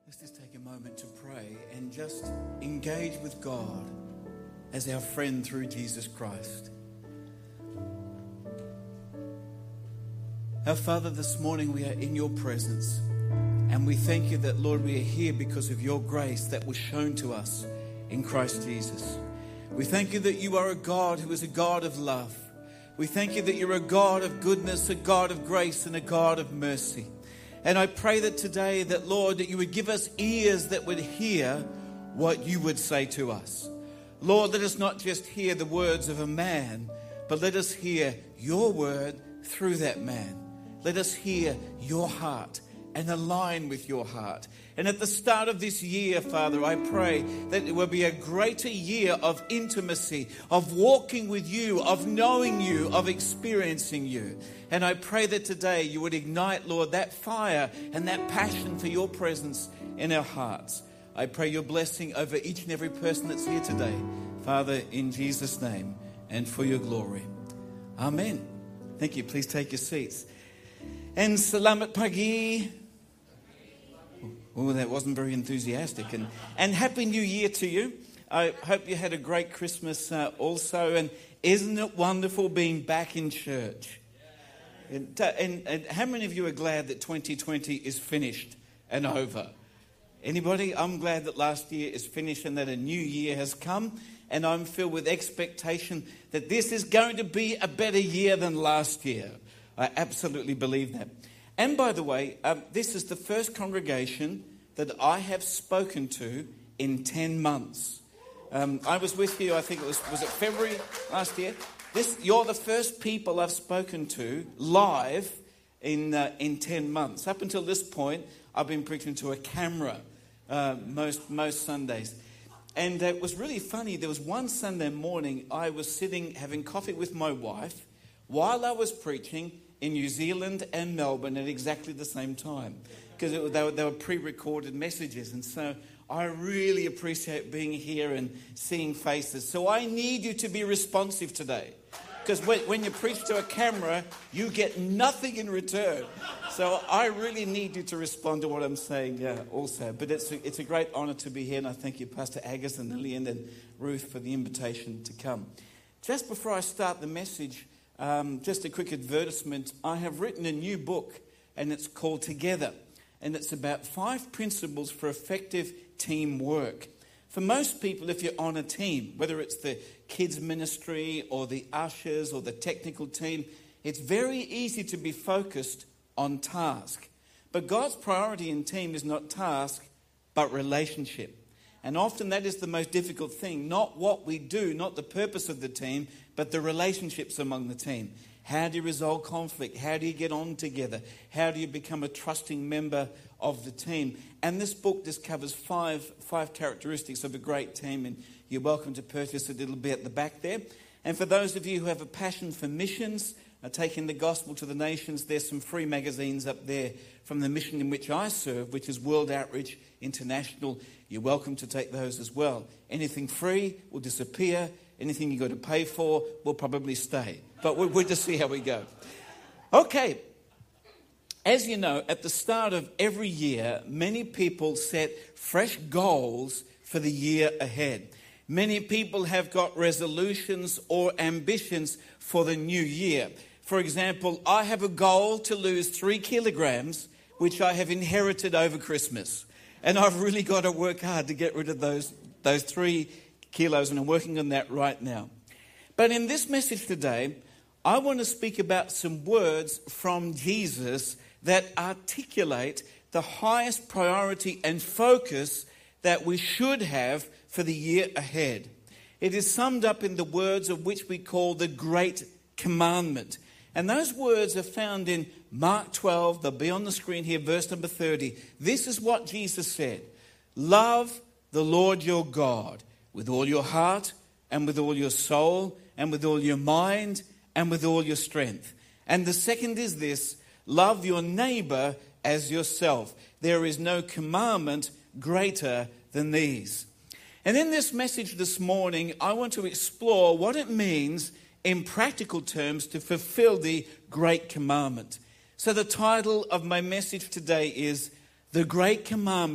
Let's just take a moment to pray and just engage with God as our friend through Jesus Christ. Our Father, this morning we are in your presence, and we thank you that, Lord, we are here because of your grace that was shown to us in Christ Jesus. We thank you that you are a God who is a God of love. We thank you that you're a God of goodness, a God of grace, and a God of mercy. And I pray that today, that, Lord, that you would give us ears that would hear what you would say to us. Lord, let us not just hear the words of a man, but let us hear your word through that man. Let us hear your heart and align with your heart. And at the start of this year, Father, I pray that it will be a greater year of intimacy, of walking with you, of knowing you, of experiencing you. And I pray that today you would ignite, Lord, that fire and that passion for your presence in our hearts. I pray your blessing over each and every person that's here today, Father, in Jesus' name and for your glory. Amen. Thank you. Please take your seats. And selamat pagi. Oh, that wasn't very enthusiastic. And Happy New Year to you. I hope you had a great Christmas also. And isn't it wonderful being back in church? And how many of you are glad that 2020 is finished and over? Anybody? I'm glad that last year is finished and that a new year has come. And I'm filled with expectation that this is going to be a better year than last year. I absolutely believe that. And by the way, this is the first congregation that I have spoken to in 10 months. I was with you, I think it was it February last year? You're the first people I've spoken to live in 10 months. Up until this point, I've been preaching to a camera most Sundays. And it was really funny. There was one Sunday morning, I was sitting having coffee with my wife while I was preaching in New Zealand and Melbourne at exactly the same time, because they were pre-recorded messages. And so I really appreciate being here and seeing faces. So I need you to be responsive today, because when you preach to a camera, you get nothing in return. So I really need you to respond to what I'm saying also. But it's a great honor to be here, and I thank you, Pastor Agus and Lillian and Ruth, for the invitation to come. Just before I start the message, just a quick advertisement. I have written a new book, and it's called Together. And it's about 5 principles for effective teamwork. For most people, if you're on a team, whether it's the kids ministry or the ushers or the technical team, it's very easy to be focused on task. But God's priority in team is not task, but relationship. And often that is the most difficult thing. Not what we do, not the purpose of the team, but the relationships among the team. How do you resolve conflict? How do you get on together? How do you become a trusting member of the team? And this book just covers five characteristics of a great team. And you're welcome to purchase it. It'll be at the back there. And for those of you who have a passion for missions, taking the gospel to the nations, there's some free magazines up there from the mission in which I serve, which is World Outreach International. You're welcome to take those as well. Anything free will disappear. Anything you got to pay for will probably stay. But we'll just see how we go. Okay. As you know, at the start of every year, many people set fresh goals for the year ahead. Many people have got resolutions or ambitions for the new year. For example, I have a goal to lose 3 kilograms, which I have inherited over Christmas. And I've really got to work hard to get rid of those 3 kilos, and I'm working on that right now. But in this message today, I want to speak about some words from Jesus that articulate the highest priority and focus that we should have for the year ahead. It is summed up in the words of which we call the Great Commandment. And those words are found in Mark 12. They'll be on the screen here, verse number 30. This is what Jesus said. Love the Lord your God with all your heart and with all your soul and with all your mind and with all your strength. And the second is this, love your neighbor as yourself. There is no commandment greater than these. And in this message this morning, I want to explore what it means in practical terms to fulfill the Great Commandment. So the title of my message today is The Great Commandment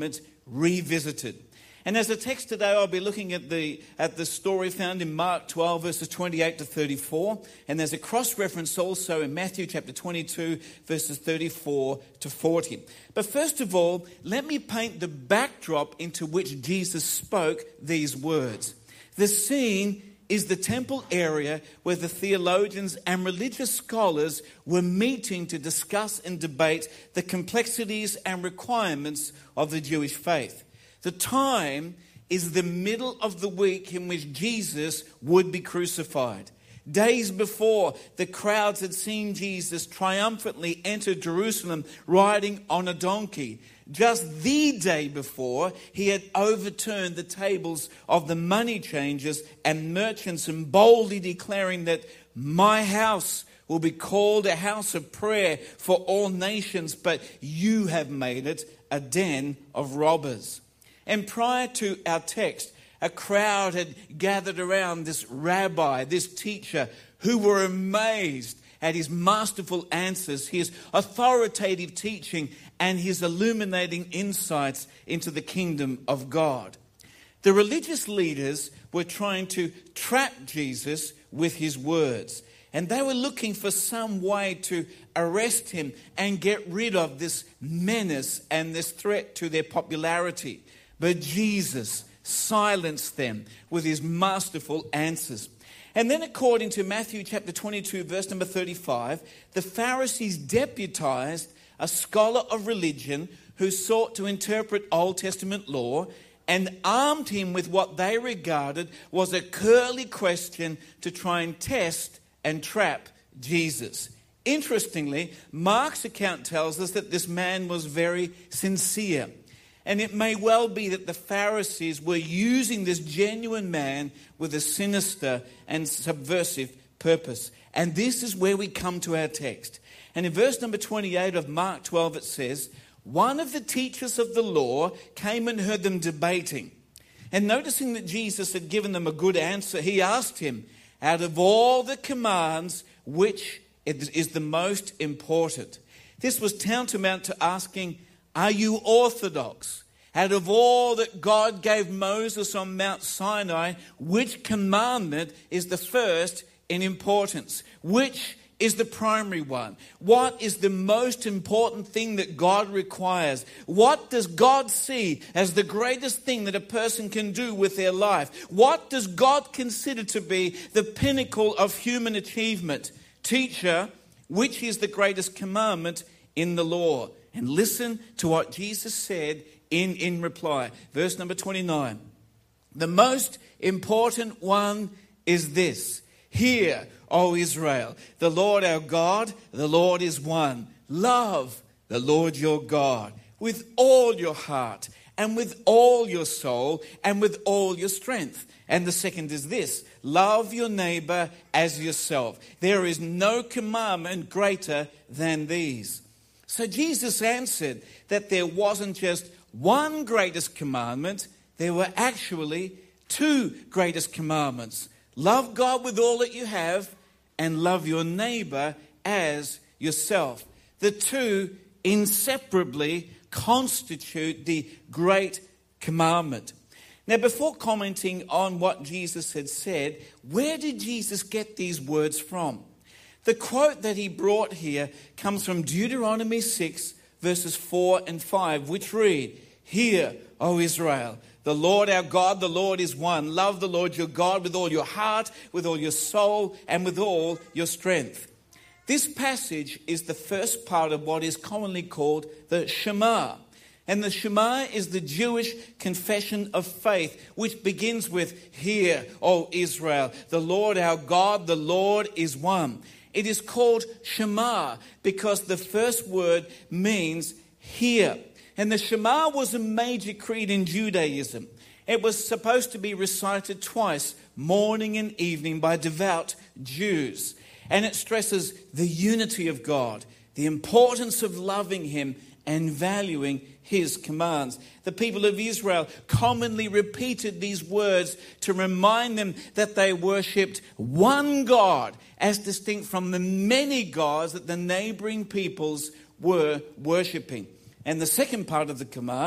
revisited. And as a text today, I'll be looking at the story found in Mark 12, verses 28 to 34. And there's a cross-reference also in Matthew chapter 22, verses 34 to 40. But first of all, let me paint the backdrop into which Jesus spoke these words. The scene is the temple area where the theologians and religious scholars were meeting to discuss and debate the complexities and requirements of the Jewish faith. The time is the middle of the week in which Jesus would be crucified. Days before, the crowds had seen Jesus triumphantly enter Jerusalem riding on a donkey. Just the day before, he had overturned the tables of the money changers and merchants and boldly declaring that my house will be called a house of prayer for all nations, but you have made it a den of robbers. And prior to our text, a crowd had gathered around this rabbi, this teacher, who were amazed at his masterful answers, his authoritative teaching, and his illuminating insights into the kingdom of God. The religious leaders were trying to trap Jesus with his words, and they were looking for some way to arrest him and get rid of this menace and this threat to their popularity. But Jesus silenced them with his masterful answers. And then according to Matthew chapter 22, verse number 35, the Pharisees deputized a scholar of religion who sought to interpret Old Testament law and armed him with what they regarded was a curly question to try and test and trap Jesus. Interestingly, Mark's account tells us that this man was very sincere. And it may well be that the Pharisees were using this genuine man with a sinister and subversive purpose. And this is where we come to our text. And in verse number 28 of Mark 12 it says, one of the teachers of the law came and heard them debating. And noticing that Jesus had given them a good answer, he asked him, out of all the commands, which is the most important? This was tantamount to asking, are you orthodox? Out of all that God gave Moses on Mount Sinai, which commandment is the first in importance? Which is the primary one? What is the most important thing that God requires? What does God see as the greatest thing that a person can do with their life? What does God consider to be the pinnacle of human achievement? Teacher, which is the greatest commandment in the law? And listen to what Jesus said in reply. Verse number 29. The most important one is this. Hear, O Israel, the Lord our God, the Lord is one. Love the Lord your God with all your heart and with all your soul and with all your strength. And the second is this. Love your neighbor as yourself. There is no commandment greater than these. So Jesus answered that there wasn't just one greatest commandment, there were actually two greatest commandments. Love God with all that you have and love your neighbor as yourself. The two inseparably constitute the great commandment. Now, before commenting on what Jesus had said, where did Jesus get these words from? The quote that he brought here comes from Deuteronomy 6, verses 4 and 5, which read, Hear, O Israel, the Lord our God, the Lord is one. Love the Lord your God with all your heart, with all your soul, and with all your strength. This passage is the first part of what is commonly called the Shema. And the Shema is the Jewish confession of faith, which begins with, Hear, O Israel, the Lord our God, the Lord is one. It is called Shema because the first word means hear. And the Shema was a major creed in Judaism. It was supposed to be recited twice, morning and evening, by devout Jews. And it stresses the unity of God, the importance of loving him and valuing his commands. The people of Israel commonly repeated these words to remind them that they worshipped one God, as distinct from the many gods that the neighboring peoples were worshipping. And the second part of the command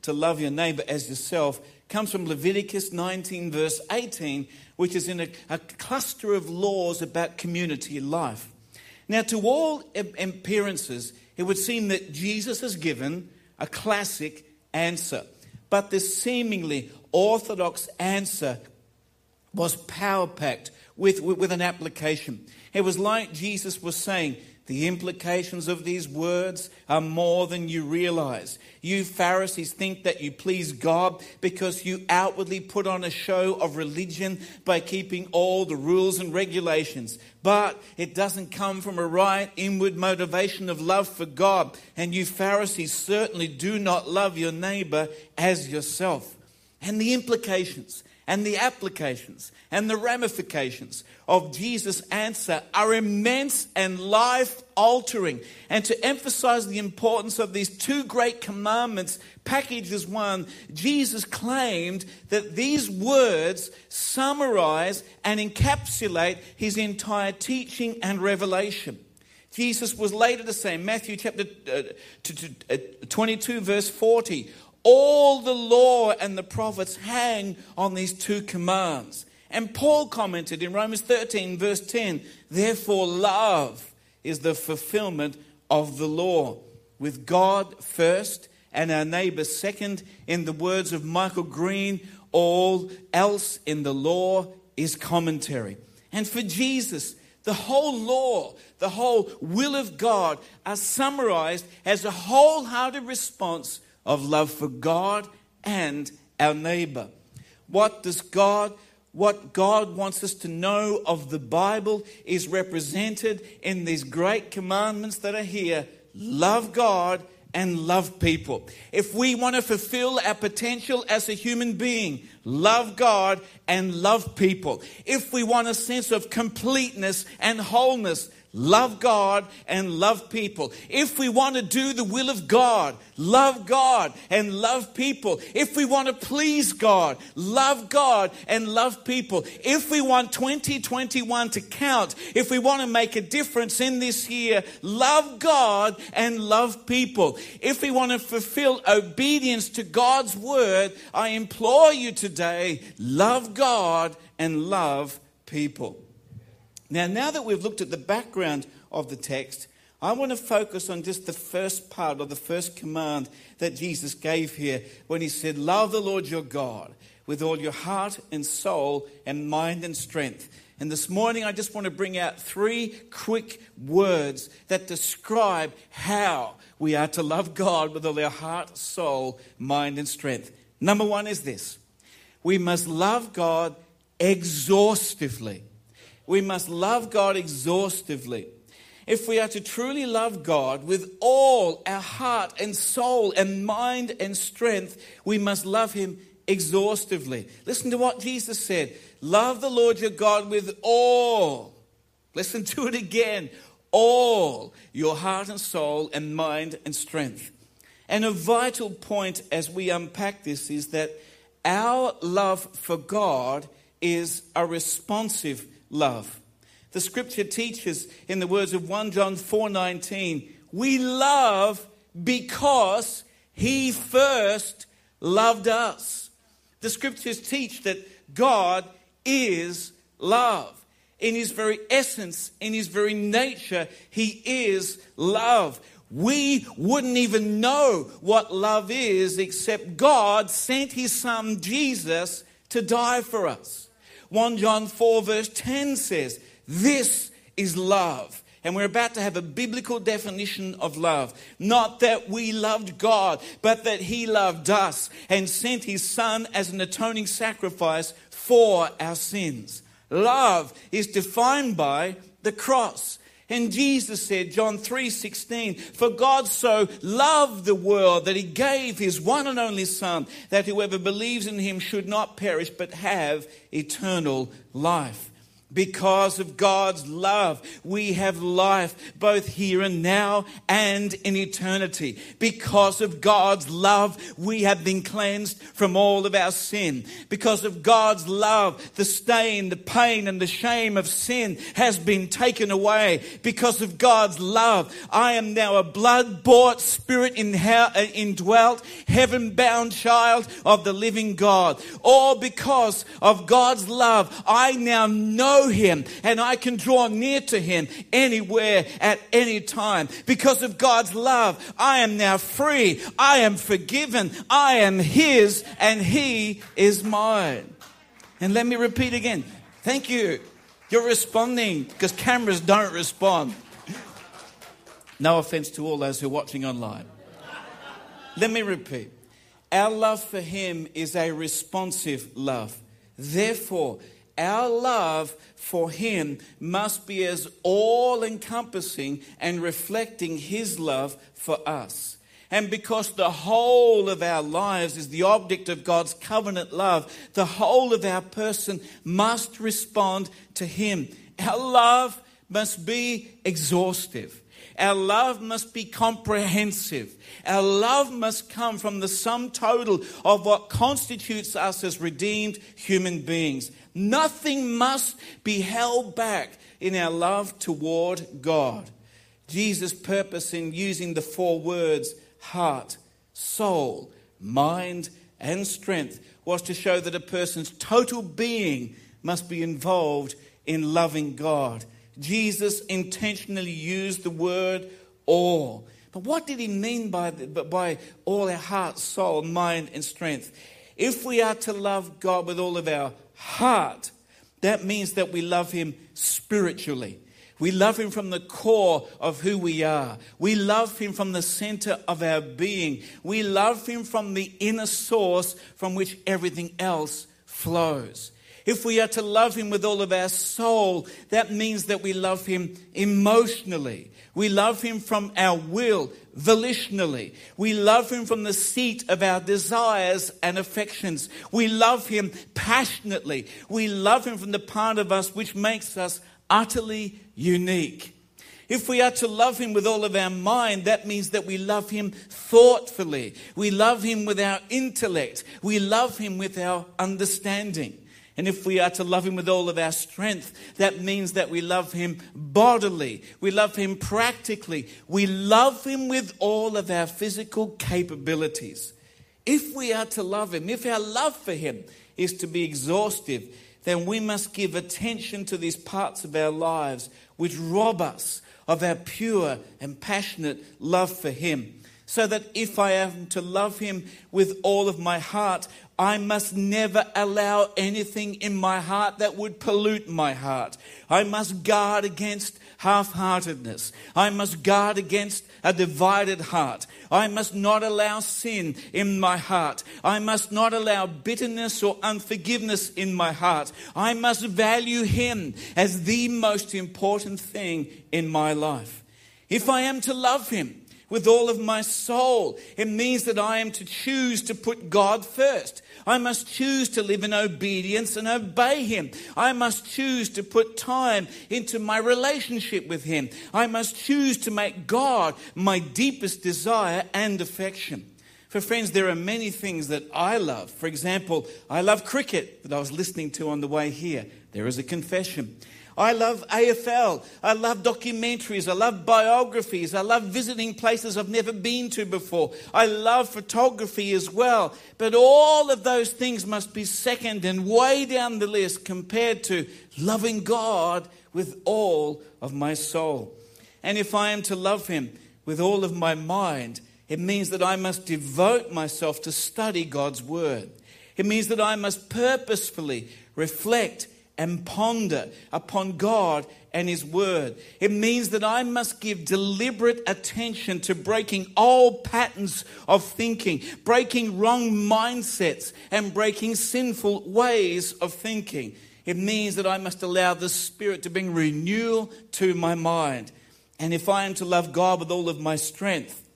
to love your neighbor as yourself comes from Leviticus 19 verse 18, which is in a cluster of laws about community life. Now, to all appearances, it would seem that Jesus has given a classic answer. But this seemingly orthodox answer was power-packed with an application. It was like Jesus was saying, the implications of these words are more than you realize. You Pharisees think that you please God because you outwardly put on a show of religion by keeping all the rules and regulations. But it doesn't come from a right inward motivation of love for God. And you Pharisees certainly do not love your neighbor as yourself. And the implications and the applications and the ramifications of Jesus' answer are immense and life-altering. And to emphasize the importance of these two great commandments packaged as one, Jesus claimed that these words summarize and encapsulate his entire teaching and revelation. Jesus was later to say, Matthew chapter 22 verse 40, all the law and the prophets hang on these two commands. And Paul commented in Romans 13 verse 10, therefore love is the fulfillment of the law, with God first and our neighbor second. In the words of Michael Green, all else in the law is commentary. And for Jesus, the whole law, the whole will of God are summarized as a wholehearted response of love for God and our neighbor. What God wants us to know of the Bible is represented in these great commandments that are here. Love God and love people. If we want to fulfill our potential as a human being, love God and love people. If we want a sense of completeness and wholeness, love God and love people. If we want to do the will of God, love God and love people. If we want to please God, love God and love people. If we want 2021 to count, if we want to make a difference in this year, love God and love people. If we want to fulfill obedience to God's word, I implore you today, love God and love people. Now that we've looked at the background of the text, I want to focus on just the first part of the first command that Jesus gave here when he said, love the Lord your God with all your heart and soul and mind and strength. And this morning I just want to bring out 3 quick words that describe how we are to love God with all our heart, soul, mind and strength. Number 1 is this: we must love God exhaustively. We must love God exhaustively. If we are to truly love God with all our heart and soul and mind and strength, we must love him exhaustively. Listen to what Jesus said. Love the Lord your God with all. Listen to it again. All your heart and soul and mind and strength. And a vital point as we unpack this is that our love for God is a responsive love. The scripture teaches in the words of 1 John 4:19, we love because he first loved us. The scriptures teach that God is love. In his very essence, in his very nature, he is love. We wouldn't even know what love is except God sent his son Jesus to die for us. 1 John 4 verse 10 says, this is love. And we're about to have a biblical definition of love. Not that we loved God, but that he loved us and sent his son as an atoning sacrifice for our sins. Love is defined by the cross. And Jesus said, John 3:16, for God so loved the world that he gave his one and only son, that whoever believes in him should not perish but have eternal life. Because of God's love, we have life both here and now and in eternity. Because of God's love, we have been cleansed from all of our sin. Because of God's love, the stain, the pain, and the shame of sin has been taken away. Because of God's love, I am now a blood-bought, spirit-indwelt, heaven-bound child of the living God. All because of God's love, I now know Him, and I can draw near to Him anywhere at any time. Because of God's love, I am now free. I am forgiven. I am His, and He is mine. And let me repeat again. Thank you. You're responding, because cameras don't respond. No offense to all those who are watching online. Let me repeat. Our love for Him is a responsive love. Therefore, our love for Him must be as all-encompassing and reflecting His love for us. And because the whole of our lives is the object of God's covenant love, the whole of our person must respond to Him. Our love must be exhaustive. Our love must be comprehensive. Our love must come from the sum total of what constitutes us as redeemed human beings. Nothing must be held back in our love toward God. Jesus' purpose in using the 4 words, heart, soul, mind, and strength, was to show that a person's total being must be involved in loving God. Jesus intentionally used the word all. But what did He mean by all our heart, soul, mind, and strength? If we are to love God with all of our heart, that means that we love Him spiritually. We love Him from the core of who we are. We love Him from the center of our being. We love Him from the inner source from which everything else flows. If we are to love Him with all of our soul, that means that we love Him emotionally. We love Him from our will, volitionally. We love Him from the seat of our desires and affections. We love Him passionately. We love Him from the part of us which makes us utterly unique. If we are to love Him with all of our mind, that means that we love Him thoughtfully. We love Him with our intellect. We love Him with our understanding. And if we are to love Him with all of our strength, that means that we love Him bodily. We love Him practically. We love Him with all of our physical capabilities. If we are to love Him, if our love for Him is to be exhaustive, then we must give attention to these parts of our lives which rob us of our pure and passionate love for Him. So that if I am to love Him with all of my heart, I must never allow anything in my heart that would pollute my heart. I must guard against half-heartedness. I must guard against a divided heart. I must not allow sin in my heart. I must not allow bitterness or unforgiveness in my heart. I must value Him as the most important thing in my life. If I am to love Him with all of my soul, it means that I am to choose to put God first. I must choose to live in obedience and obey Him. I must choose to put time into my relationship with Him. I must choose to make God my deepest desire and affection. For friends, there are many things that I love. For example, I love cricket that I was listening to on the way here. There is a confession. I love AFL. I love documentaries. I love biographies. I love visiting places I've never been to before. I love photography as well. But all of those things must be second and way down the list compared to loving God with all of my soul. And if I am to love Him with all of my mind, it means that I must devote myself to study God's Word. It means that I must purposefully reflect and ponder upon God and His Word. It means that I must give deliberate attention to breaking old patterns of thinking, breaking wrong mindsets, and breaking sinful ways of thinking. It means that I must allow the Spirit to bring renewal to my mind. And if I am to love God with all of my strength,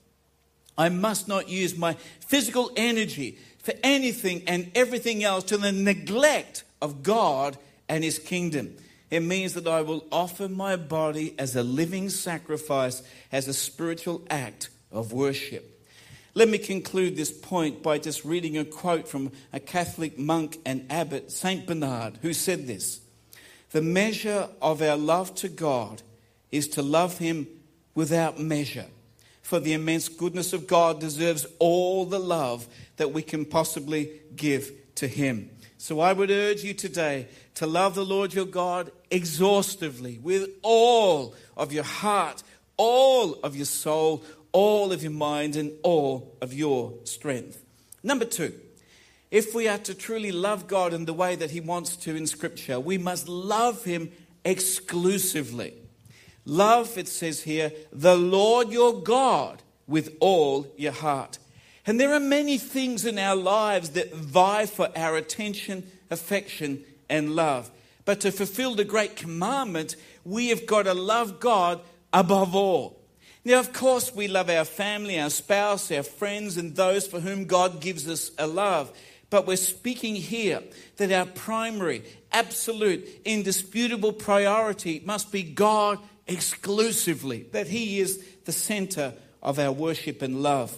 I must not use my physical energy for anything and everything else to the neglect of God and His kingdom. It means that I will offer my body as a living sacrifice, as a spiritual act of worship. Let me conclude this point by just reading a quote from a Catholic monk and abbot, Saint Bernard, who said this: "The measure of our love to God is to love him without measure. For the immense goodness of God deserves all the love that we can possibly give to him." So I would urge you today to love the Lord your God exhaustively, with all of your heart, all of your soul, all of your mind, and all of your strength. Number 2, if we are to truly love God in the way that he wants to in Scripture, we must love him exclusively. Love, it says here, the Lord your God with all your heart. And there are many things in our lives that vie for our attention, affection, and love. But to fulfill the great commandment, we have got to love God above all. Now, of course, we love our family, our spouse, our friends, and those for whom God gives us a love. But we're speaking here that our primary, absolute, indisputable priority must be God exclusively, that he is the center of our worship and love.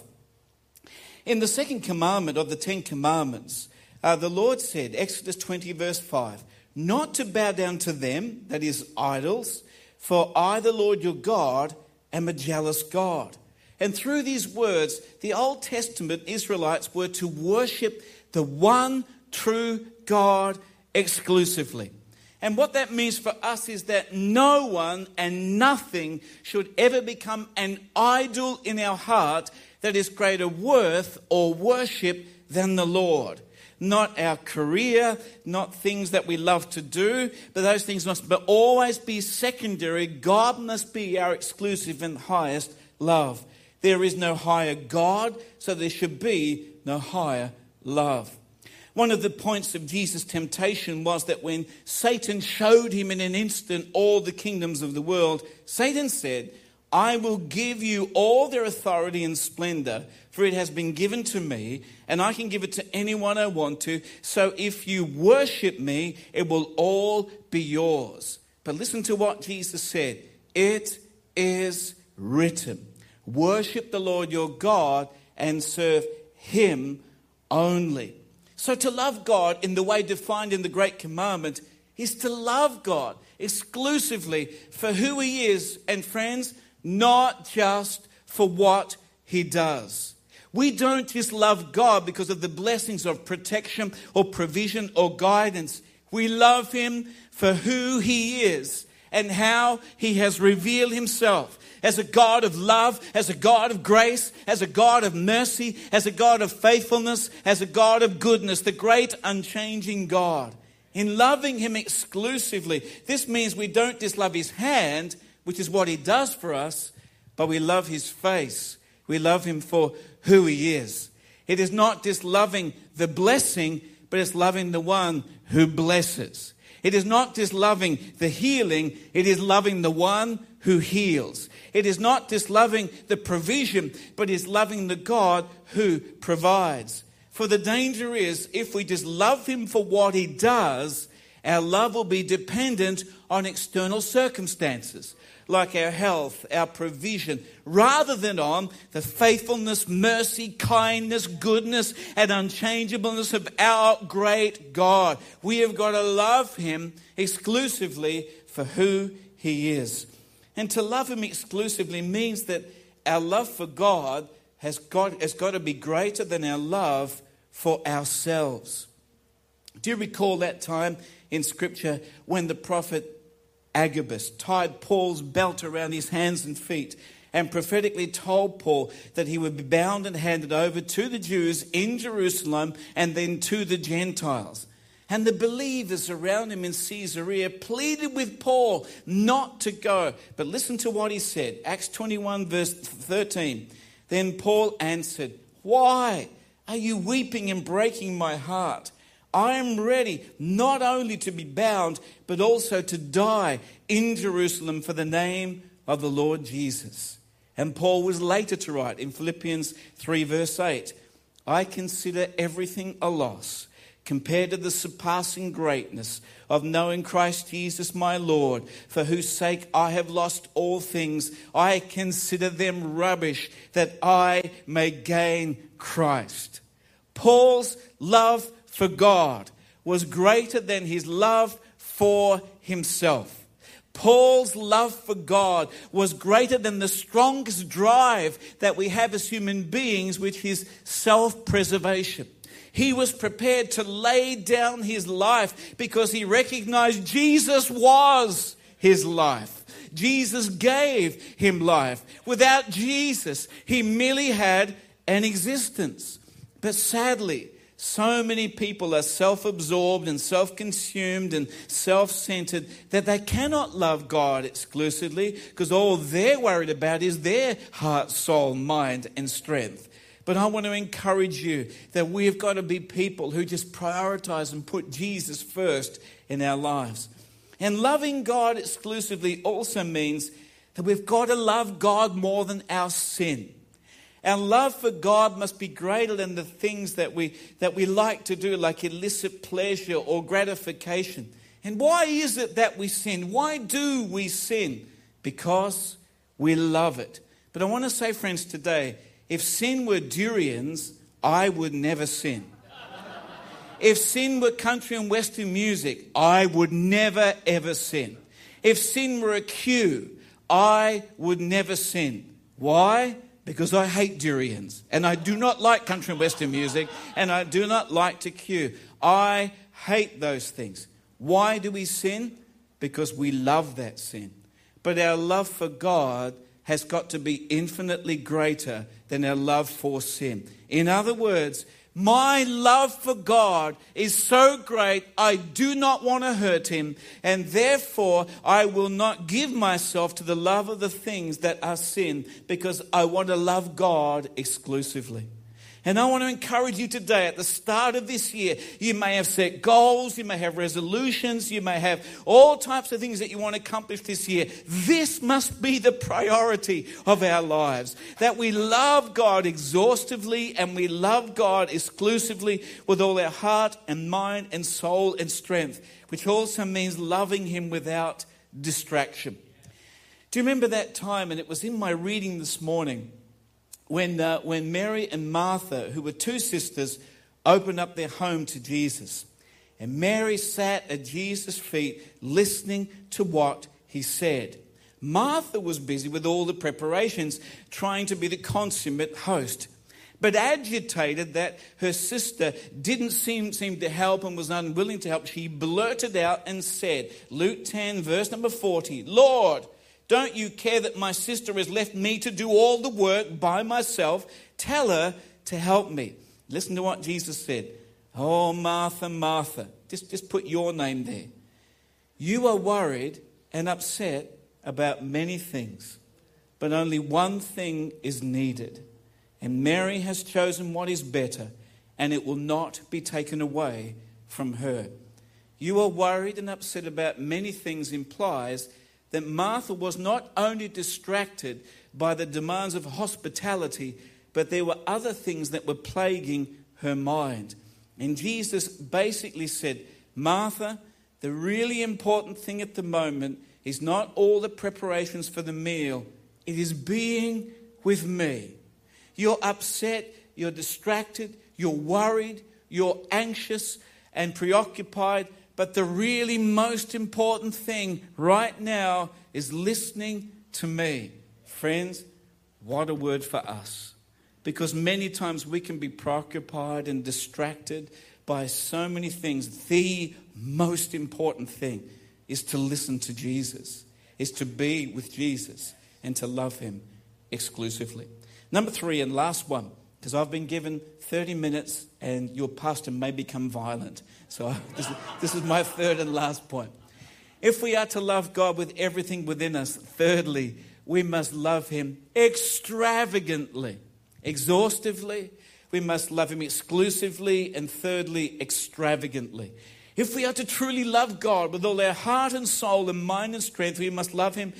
In the second commandment of the 10 commandments, the Lord said, Exodus 20 verse 5, "Not to bow down to them," that is idols, "for I, the Lord your God, am a jealous God." And through these words, the Old Testament Israelites were to worship the one true God exclusively. And what that means for us is that no one and nothing should ever become an idol in our heart that is greater worth or worship than the Lord. Not our career, not things that we love to do, but those things must always be secondary. God must be our exclusive and highest love. There is no higher God, so there should be no higher love. One of the points of Jesus' temptation was that when Satan showed him in an instant all the kingdoms of the world, Satan said, "I will give you all their authority and splendor, for it has been given to me, and I can give it to anyone I want to. So if you worship me, it will all be yours." But listen to what Jesus said. "It is written, worship the Lord your God and serve him only." So to love God in the way defined in the Great Commandment is to love God exclusively for who he is, and friends, not just for what he does. We don't just love God because of the blessings of protection or provision or guidance. We love him for who he is and how he has revealed himself as a God of love, as a God of grace, as a God of mercy, as a God of faithfulness, as a God of goodness, the great unchanging God. In loving him exclusively, this means we don't just love his hand, which is what he does for us, but we love his face. We love him for who he is. It is not just loving the blessing, but it's loving the one who blesses. It is not just loving the healing, it is loving the one who heals. It is not just loving the provision, but it's loving the God who provides. For the danger is, if we just love him for what he does, our love will be dependent on external circumstances, like our health, our provision, rather than on the faithfulness, mercy, kindness, goodness, and unchangeableness of our great God. We have got to love him exclusively for who he is. And to love him exclusively means that our love for God has got to be greater than our love for ourselves. Do you recall that time in Scripture when the prophet Agabus tied Paul's belt around his hands and feet and prophetically told Paul that he would be bound and handed over to the Jews in Jerusalem and then to the Gentiles? And the believers around him in Caesarea pleaded with Paul not to go. But listen to what he said. Acts 21 verse 13. Then Paul answered, "Why are you weeping and breaking my heart? I am ready not only to be bound, but also to die in Jerusalem for the name of the Lord Jesus." And Paul was later to write in Philippians 3 verse 8, "I consider everything a loss compared to the surpassing greatness of knowing Christ Jesus my Lord, for whose sake I have lost all things. I consider them rubbish, that I may gain Christ. Paul's love for God was greater than his love for himself. Paul's love for God was greater than the strongest drive that we have as human beings, which is self-preservation. He was prepared to lay down his life because he recognized Jesus was his life. Jesus gave him life. Without Jesus, he merely had an existence. But sadly, so many people are self-absorbed and self-consumed and self-centered that they cannot love God exclusively because all they're worried about is their heart, soul, mind, and strength. But I want to encourage you that we've got to be people who just prioritize and put Jesus first in our lives. And loving God exclusively also means that we've got to love God more than our sin. Our love for God must be greater than the things that we like to do, like illicit pleasure or gratification. And why is it that we sin? Why do we sin? Because we love it. But I want to say, friends, today, if sin were durians, I would never sin. If sin were country and western music, I would never ever sin. If sin were a cue, I would never sin. Why? Because I hate durians, and I do not like country and western music, and I do not like to cue. I hate those things. Why do we sin? Because we love that sin. But our love for God has got to be infinitely greater than our love for sin. In other words, my love for God is so great, I do not want to hurt him, and therefore I will not give myself to the love of the things that are sin, because I want to love God exclusively. And I want to encourage you today, at the start of this year, you may have set goals, you may have resolutions, you may have all types of things that you want to accomplish this year. This must be the priority of our lives, that we love God exhaustively and we love God exclusively with all our heart and mind and soul and strength, which also means loving him without distraction. Do you remember that time, and it was in my reading this morning, when Mary and Martha, who were two sisters, opened up their home to Jesus. And Mary sat at Jesus' feet listening to what he said. Martha was busy with all the preparations, trying to be the consummate host. But agitated that her sister didn't seem to help and was unwilling to help, she blurted out and said, Luke 10, verse number 40, Lord, don't you care that my sister has left me to do all the work by myself? Tell her to help me. Listen to what Jesus said. Oh, Martha, Martha. Just put your name there. You are worried and upset about many things, but only one thing is needed. And Mary has chosen what is better, and it will not be taken away from her. You are worried and upset about many things implies that Martha was not only distracted by the demands of hospitality, but there were other things that were plaguing her mind. And Jesus basically said, Martha, the really important thing at the moment is not all the preparations for the meal. It is being with me. You're upset, you're distracted, you're worried, you're anxious and preoccupied, but the really most important thing right now is listening to me. Friends, what a word for us. Because many times we can be preoccupied and distracted by so many things. The most important thing is to listen to Jesus, is to be with Jesus and to love him exclusively. Number 3 and last one, because I've been given 30 minutes and your pastor may become violent. So this is my third and last point. If we are to love God with everything within us, thirdly, we must love him extravagantly, exhaustively. We must love him exclusively, and thirdly, extravagantly. If we are to truly love God with all our heart and soul and mind and strength, we must love him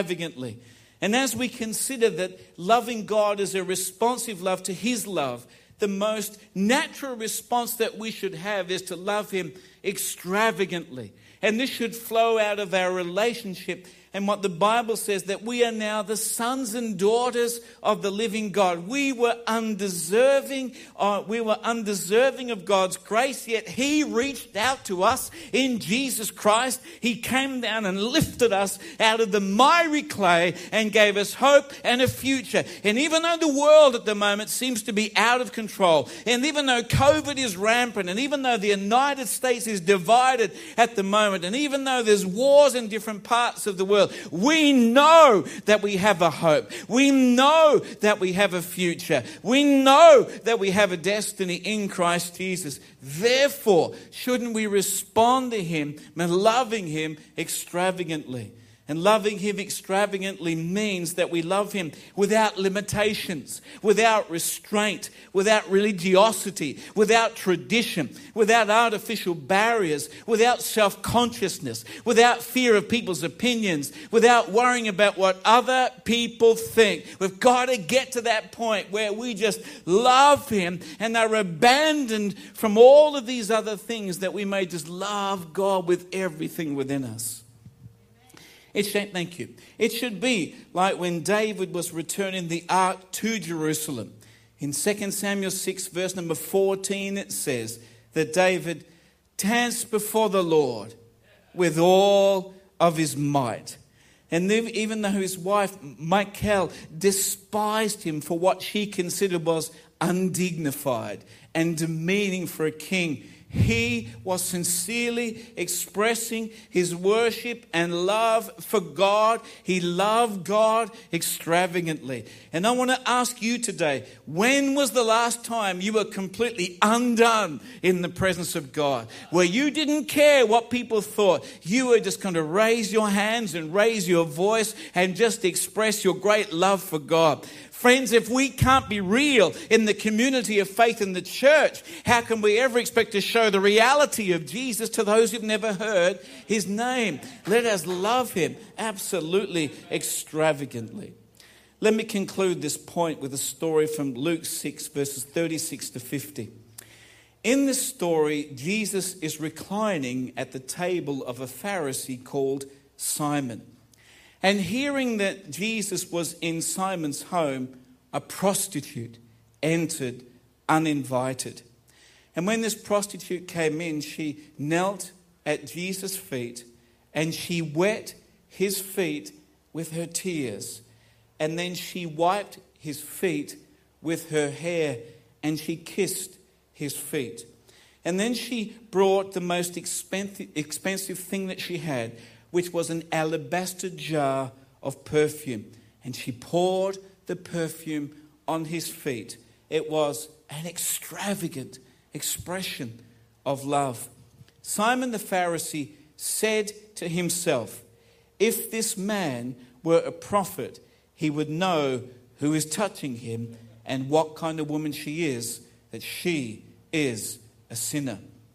extravagantly. And as we consider that loving God is a responsive love to his love, the most natural response that we should have is to love him extravagantly. And this should flow out of our relationship and what the Bible says, that we are now the sons and daughters of the living God. We were undeserving of God's grace, yet he reached out to us in Jesus Christ. He came down and lifted us out of the miry clay and gave us hope and a future. And even though the world at the moment seems to be out of control, and even though COVID is rampant, and even though the United States is divided at the moment, and even though there's wars in different parts of the world, we know that we have a hope. We know that we have a future. We know that we have a destiny in Christ Jesus. Therefore, shouldn't we respond to him by loving him extravagantly? And loving him extravagantly means that we love him without limitations, without restraint, without religiosity, without tradition, without artificial barriers, without self-consciousness, without fear of people's opinions, without worrying about what other people think. We've got to get to that point where we just love him and are abandoned from all of these other things, that we may just love God with everything within us. Thank you. It should be like when David was returning the ark to Jerusalem. In 2 Samuel 6 verse number 14 it says that David danced before the Lord with all of his might. And even though his wife Michal despised him for what she considered was undignified and demeaning for a king, he was sincerely expressing his worship and love for God. He loved God extravagantly. And I want to ask you today, when was the last time you were completely undone in the presence of God? Where you didn't care what people thought. You were just going to raise your hands and raise your voice and just express your great love for God. Friends, if we can't be real in the community of faith in the church, how can we ever expect to show the reality of Jesus to those who've never heard his name? Let us love him absolutely extravagantly. Let me conclude this point with a story from Luke 6, verses 36 to 50. In this story, Jesus is reclining at the table of a Pharisee called Simon. And hearing that Jesus was in Simon's home, a prostitute entered uninvited. And when this prostitute came in, she knelt at Jesus' feet and she wet his feet with her tears. And then she wiped his feet with her hair and she kissed his feet. And then she brought the most expensive thing that she had, which was an alabaster jar of perfume. And she poured the perfume on his feet. It was an extravagant expression of love. Simon the Pharisee said to himself, if this man were a prophet, he would know who is touching him and what kind of woman she is, that she is a sinner.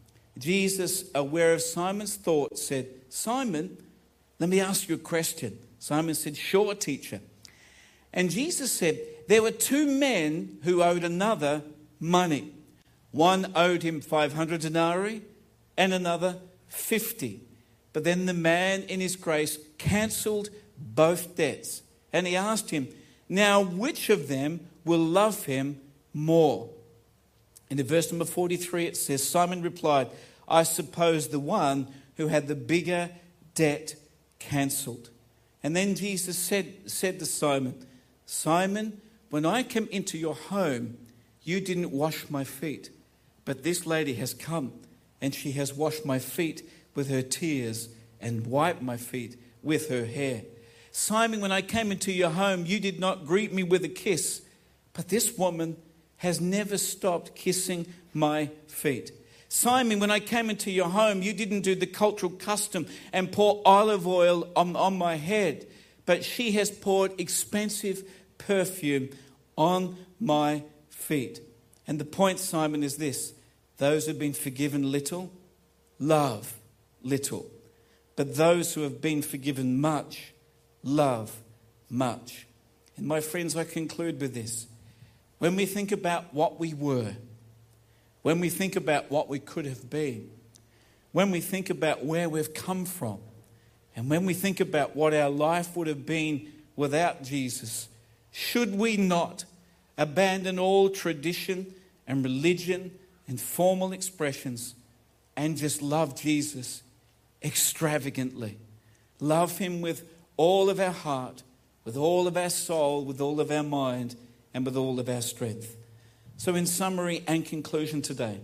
Jesus, aware of Simon's thoughts, said, Simon, let me ask you a question. Simon said, sure, teacher. And Jesus said, there were two men who owed another money. One owed him 500 denarii and another 50. But then the man in his grace cancelled both debts. And he asked him, now which of them will love him more? In the verse number 43 it says, Simon replied, I suppose the one who had the bigger debt cancelled. And then Jesus said to Simon, Simon, when I came into your home, you didn't wash my feet. But this lady has come and she has washed my feet with her tears and wiped my feet with her hair. Simon, when I came into your home, you did not greet me with a kiss. But this woman has never stopped kissing my feet. Simon, when I came into your home, you didn't do the cultural custom and pour olive oil on my head, but she has poured expensive perfume on my feet. And the point, Simon, is this. Those who have been forgiven little, love little. But those who have been forgiven much, love much. And my friends, I conclude with this. when we think about what we were, when we think about what we could have been, when we think about where we've come from, and when we think about what our life would have been without Jesus, should we not abandon all tradition and religion and formal expressions and just love Jesus extravagantly? Love him with all of our heart, with all of our soul, with all of our mind, and with all of our strength. So in summary and conclusion today,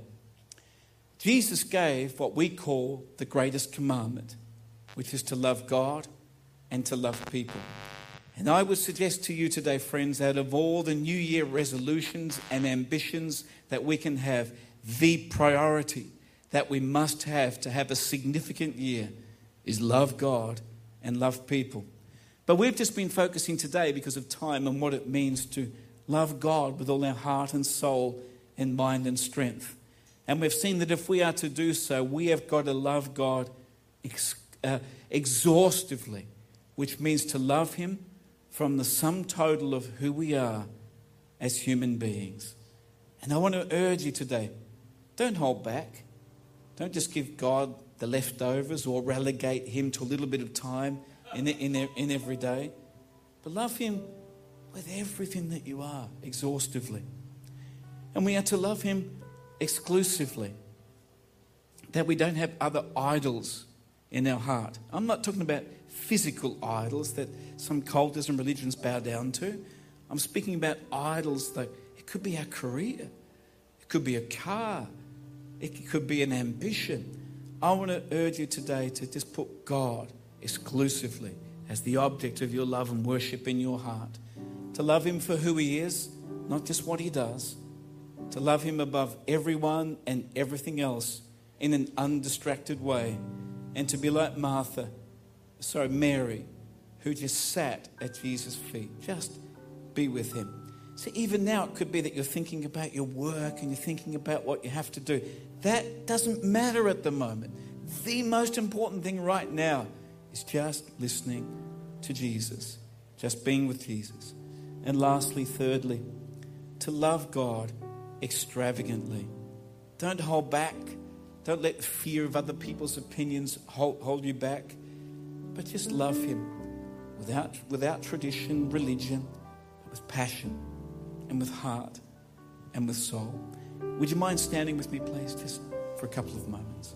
Jesus gave what we call the greatest commandment, which is to love God and to love people. And I would suggest to you today, friends, out of all the New Year resolutions and ambitions that we can have, the priority that we must have to have a significant year is love God and love people. But we've just been focusing today, because of time, on what it means to love God with all our heart and soul and mind and strength. And we've seen that if we are to do so, we have got to love God exhaustively, which means to love him from the sum total of who we are as human beings. And I want to urge you today, don't hold back. Don't just give God the leftovers or relegate him to a little bit of time in every day. But love him with everything that you are, exhaustively. And we are to love him exclusively, that we don't have other idols in our heart. I'm not talking about physical idols that some cultures and religions bow down to. I'm speaking about idols that it could be our career, it could be a car, it could be an ambition. I want to urge you today to just put God exclusively as the object of your love and worship in your heart. To love him for who he is, not just what he does. To love him above everyone and everything else in an undistracted way. And to be like Mary, who just sat at Jesus' feet. Just be with him. See, even now it could be that you're thinking about your work and you're thinking about what you have to do. That doesn't matter at the moment. The most important thing right now is just listening to Jesus, just being with Jesus. And lastly, thirdly, to love God extravagantly. Don't hold back. Don't let the fear of other people's opinions hold you back. But just love him without tradition, religion, with passion and with heart and with soul. Would you mind standing with me, please, just for a couple of moments?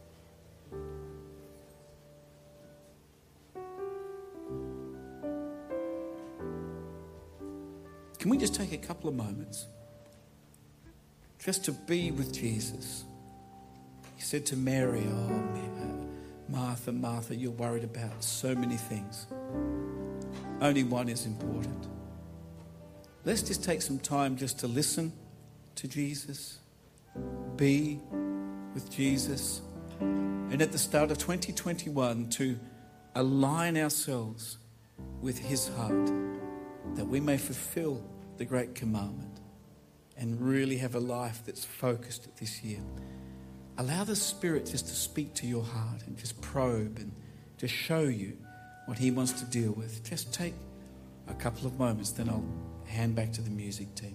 Can we just take a couple of moments just to be with Jesus? He said to Mary, "Oh, Martha, Martha, you're worried about so many things. Only one is important." Let's just take some time just to listen to Jesus, be with Jesus, and at the start of 2021 to align ourselves with his heart, that we may fulfill the great commandment and really have a life that's focused this year. Allow the Spirit just to speak to your heart and just probe and to show you what he wants to deal with. Just take a couple of moments, then I'll hand back to the music team.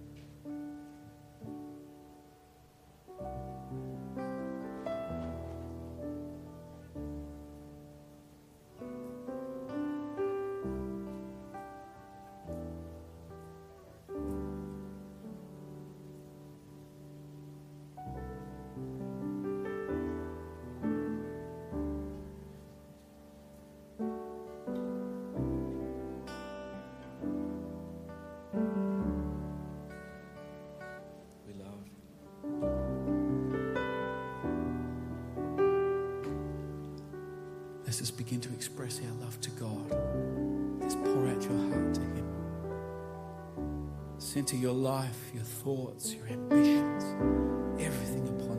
Let's just begin to express our love to God. Just pour out your heart to him. Center your life, your thoughts, your ambitions, everything upon